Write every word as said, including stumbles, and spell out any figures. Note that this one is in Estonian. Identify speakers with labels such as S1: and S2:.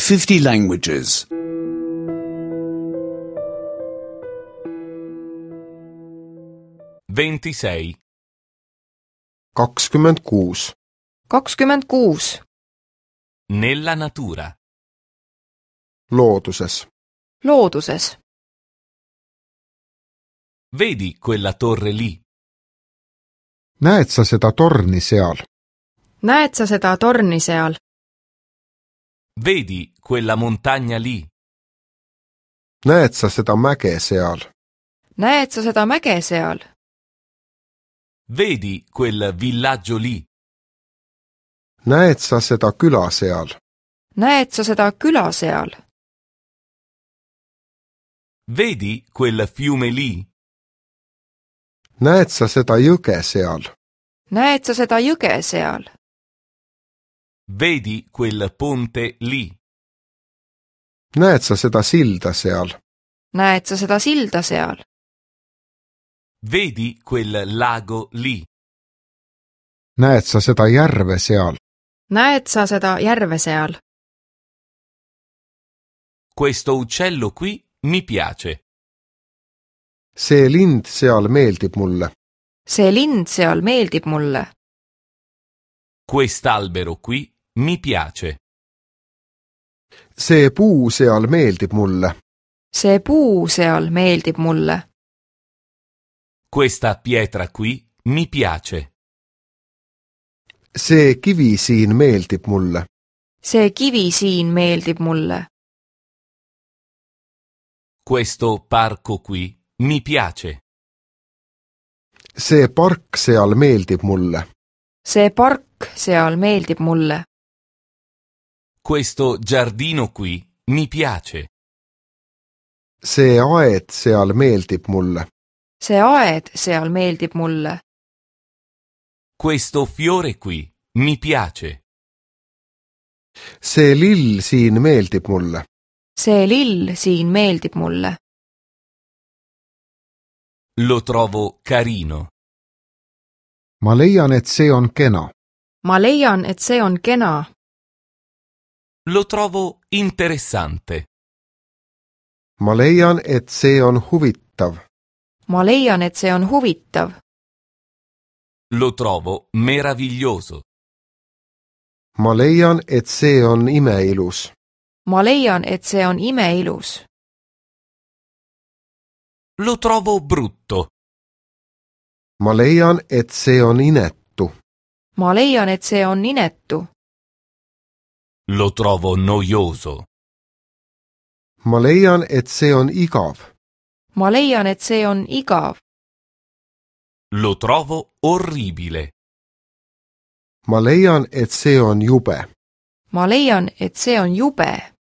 S1: fifty languages.
S2: ventisei.
S3: kakskümmend kuus.
S4: kakskümmend kuus.
S2: Nella natura.
S3: Looduses.
S4: Looduses.
S2: Vedi quella torre lì?
S3: Näed sa seda torni seal?
S4: Näed sa seda torni seal?
S2: Vedi quella montagna lì?
S3: Näed sa seda mäge seal?
S4: Näed sa seda mäge seal?
S2: Vedi quel villaggio lì?
S3: Näed sa seda küla seal?
S4: Näed sa seda küla seal?
S2: Vedi quel fiume lì?
S3: Näed sa seda jõge seal?
S4: Näed sa seda jõge seal?
S2: Vedi quel ponte lì?
S3: Näed sa seda silda seal?
S4: Näed sa seda silda seal?
S2: Vedi quel lago lì?
S3: Näed sa seda järve seal?
S4: Näed sa seda järve seal?
S2: Questo uccello qui mi piace.
S3: See lind seal meeldib mulle.
S4: See lind seal meeldib mulle.
S2: Quest'albero qui mi piace.
S3: See puu seal meeldib mulle.
S4: See puu seal meeldib mulle.
S2: Questa pietra qui mi piace.
S3: See kivi siin meeldib mulle.
S4: See kivi siin meeldib mulle.
S2: Questo parco qui mi piace.
S3: See park seal meeldib mulle.
S4: See park seal meeldib mulle.
S2: Questo giardino qui mi piace.
S3: See aed seal meeldib mulle.
S4: See aed seal meeldib mulle.
S2: Questo fiore qui mi piace.
S3: See lill siin meeldib mulle.
S4: See lill siin meeldib mulle.
S2: Lo trovo carino.
S3: Ma leian, et see on kena.
S4: Ma leian, et see on kena.
S2: Lo trovo interessante.
S3: Ma leian, et see on huvitav.
S4: Ma leian, et see on huvitav.
S2: Lo trovo meraviglioso.
S3: Ma leian, et see on imeilus.
S4: Ma leian, et see on imeilus.
S2: Lo trovo brutto.
S3: Ma leian, et see on inetu.
S4: Ma leian, et see on inetu.
S2: Lo trovo noioso.
S3: Ma leian, et see on igav.
S4: Ma leian, et see on igav.
S2: Lo trovo orribile.
S3: Ma leian, et see on jube.
S4: Ma leian, et see on jube.